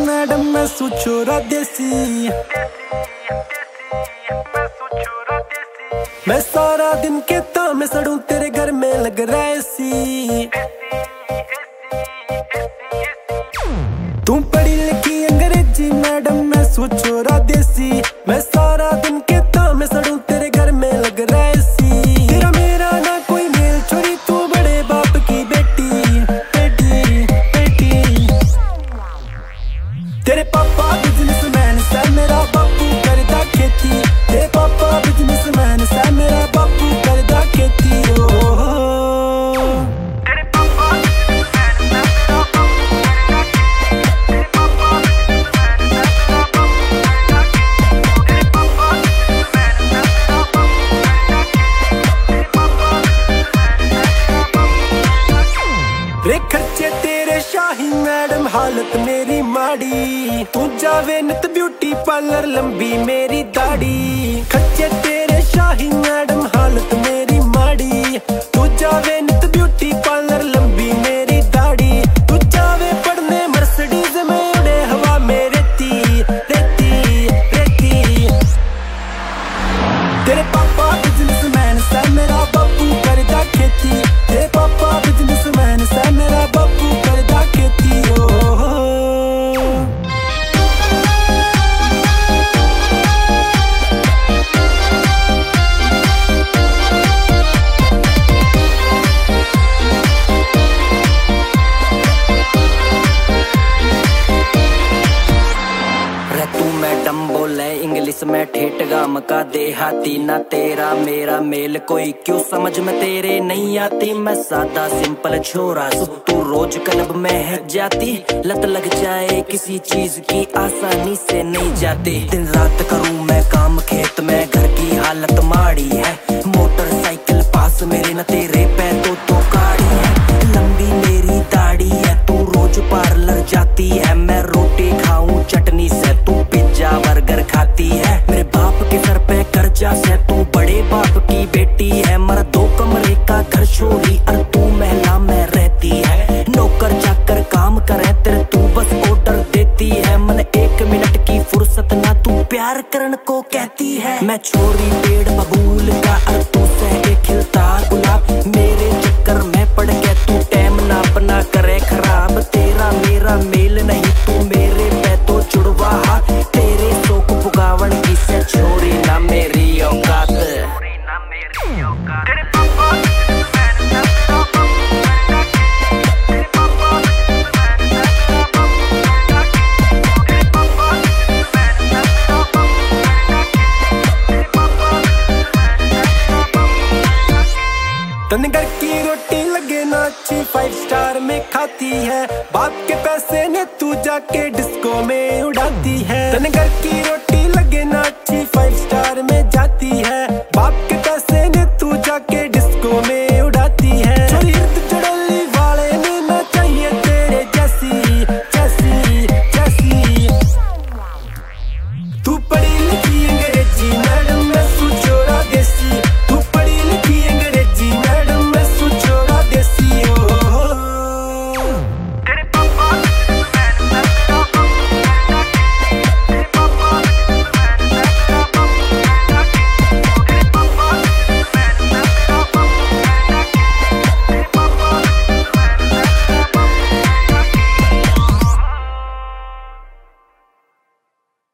Madam मैं छोरा देसी। मैं सारा दिन के ताम में सड़ूं तेरे घर में लग रहा है एसी। तुम पढ़ी लिखी अंग्रेजी मैडम मैं छोरा देसी। मैं सारा दिन के ताम में सड़ूं तेरे घर में लग रहा है एसी। तेरा मेरा ना कोई मेल छोरी तू बड़े बाप की बेटी बेटी बेटी। तेरे पापा बिजनेसमैन से मेरा बापू करदा खेती। तेरे पापा बिजनेसमैन से मेरा बापू करदा खेती। खर्चे तेरे शाही मैडम हालत मेरी माड़ी। तू जावे नित ब्यूटी पार्लर लंबी मेरी दाढ़ी। खर्चे तेरे शाही मैडम हालत मेरी माड़ी। तू जावे नित ब्यूटी पार्लर लंबी मेरी दाढ़ी। तू जावे पढ़ने मर्सिडीज में उड़े हवा में रेती रेती रेती। तेरे पापा बिजनेसमैन से मेरा बापू करदा खेती। तेरे पापा बिजनेसमैन से मेरा बापू करदा खेती। मैडम बोले इंग्लिश में ठेठ गाम का देहाती। ना तेरा मेरा मेल कोई क्यों समझ में तेरे नहीं आती। मैं सादा सिंपल छोरा तू रोज क्लब में है जाती। लत लग जाए किसी चीज की आसानी से नहीं जाती। दिन रात करूं मैं काम खेत में घर की हालत माड़ी है। मोटरसाइकिल पास मेरे न तेरे पे तो गाड़ी है। लंबी मेरी दाढ़ी है तू रोज पार्लर जाती है। मैं रोटी खाऊं चटनी से तू पिज्जा बर्गर खाती है। मेरे बाप के सर पे कर्जा से तू बड़े बाप की बेटी है। मर 2 कमरे का घर छोरी और तू महला में रहती है। नौकर चाकर काम करे तेरे तू बस ऑर्डर देती है। मन 1 मिनट की फुर्सत ना तू प्यार करन को कहती है। मैं छोरी पेड़ बबूल का और तू से खिलता गुलाब। मेरे चक्कर में पड़ के तू टाइम ना अपना करे खराब। तेरा मेरा मेल नहीं तू मेरे पे तो जुड़वा। तेरे शोक पुगावन की से छोरी ना मेरी औकात। तन घर की रोटी लगे ना अच्छी 5 स्टार में खाती है। बाप के पैसे ने तू जाके डिस्को में उड़ाती है। तन घर की रोटी